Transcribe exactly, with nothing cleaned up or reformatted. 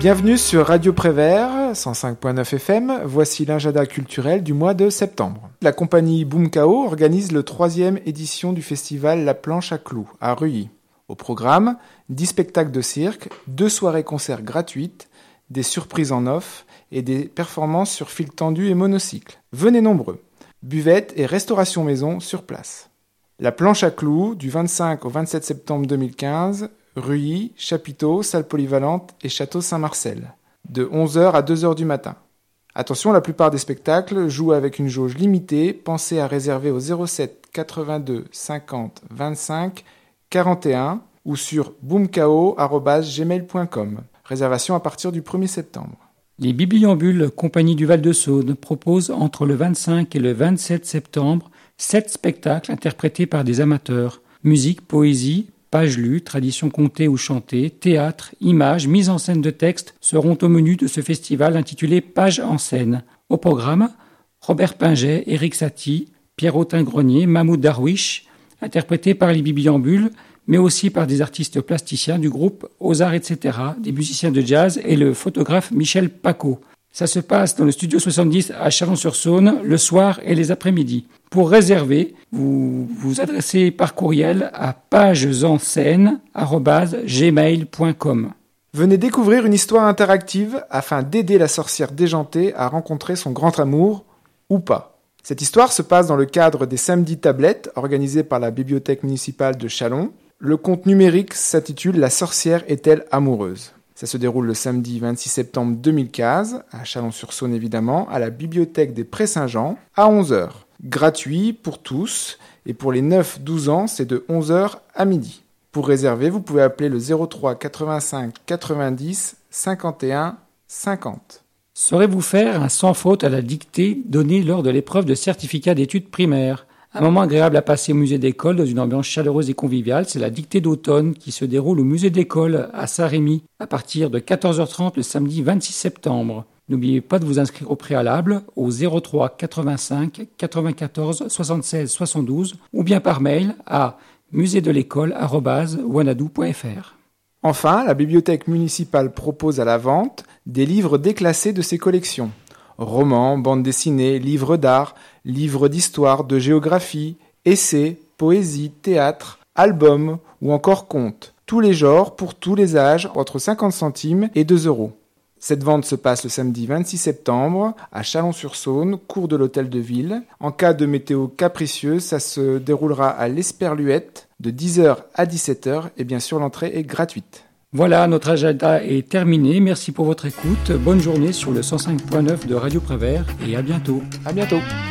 Bienvenue sur Radio Prévert, cent cinq point neuf F M, voici l'agenda culturel du mois de septembre. La compagnie Boomkao organise le troisième édition du festival La Planche à Clous, à Reuilly. Au programme, dix spectacles de cirque, deux soirées-concerts gratuites, des surprises en off et des performances sur fil tendu et monocycle. Venez nombreux. Buvette et restauration maison sur place. La Planche à Clous, du vingt-cinq au vingt-sept septembre deux mille quinze, Reuilly, Chapiteau, salle polyvalente et château Saint-Marcel, de onze heures à deux heures du matin. Attention, la plupart des spectacles jouent avec une jauge limitée, pensez à réserver au zéro sept quatre-vingt-deux cinquante vingt-cinq quarante et un ou sur boomkao arobase gmail point com. Réservation à partir du premier septembre. Les Bibliambules, compagnie du Val-de-Saône, proposent entre le vingt-cinq et le vingt-sept septembre sept spectacles interprétés par des amateurs. Musique, poésie, pages lues, traditions contées ou chantées, théâtre, images, mise en scène de textes seront au menu de ce festival intitulé Pages en scène. Au programme, Robert Pinget, Éric Satie, Pierre-Autin Grenier, Mahmoud Darwish, interprétés par les Bibliambules, mais aussi par des artistes plasticiens du groupe Aux Arts, et cetera, des musiciens de jazz et le photographe Michel Paco. Ça se passe dans le studio soixante-dix à Chalon-sur-Saône le soir et les après-midi. Pour réserver, vous vous adressez par courriel à pagesenscène arobase gmail point com. Venez découvrir une histoire interactive afin d'aider la sorcière déjantée à rencontrer son grand amour, ou pas. Cette histoire se passe dans le cadre des Samedis Tablettes organisés par la Bibliothèque municipale de Chalon. Le conte numérique s'intitule « La sorcière est-elle amoureuse ?» Ça se déroule le samedi vingt-six septembre deux mille quinze, à Chalon-sur-Saône évidemment, à la Bibliothèque des Prés-Saint-Jean, à onze heures. Gratuit pour tous, et pour les neuf douze ans, c'est de onze heures à midi. Pour réserver, vous pouvez appeler le zéro trois quatre-vingt-cinq quatre-vingt-dix cinquante et un cinquante. Saurez-vous faire un sans faute à la dictée donnée lors de l'épreuve de certificat d'études primaires ? Un moment agréable à passer au musée d'école dans une ambiance chaleureuse et conviviale, c'est la dictée d'automne qui se déroule au musée d'école à Saint-Rémy à partir de quatorze heures trente le samedi vingt-six septembre. N'oubliez pas de vous inscrire au préalable au zéro trois quatre-vingt-cinq quatre-vingt-quatorze soixante-seize soixante-douze ou bien par mail à muséedelécole arobase wanadoo point f r. Enfin, la bibliothèque municipale propose à la vente des livres déclassés de ses collections. Romans, bandes dessinées, livres d'art, livres d'histoire, de géographie, essais, poésie, théâtre, albums ou encore contes. Tous les genres, pour tous les âges, entre cinquante centimes et deux euros. Cette vente se passe le samedi vingt-six septembre à Chalon-sur-Saône, cours de l'Hôtel de Ville. En cas de météo capricieuse, ça se déroulera à l'Esperluette de dix heures à dix-sept heures et bien sûr l'entrée est gratuite. Voilà, notre agenda est terminé. Merci pour votre écoute. Bonne journée sur le cent cinq point neuf de Radio Prévert et à bientôt. À bientôt.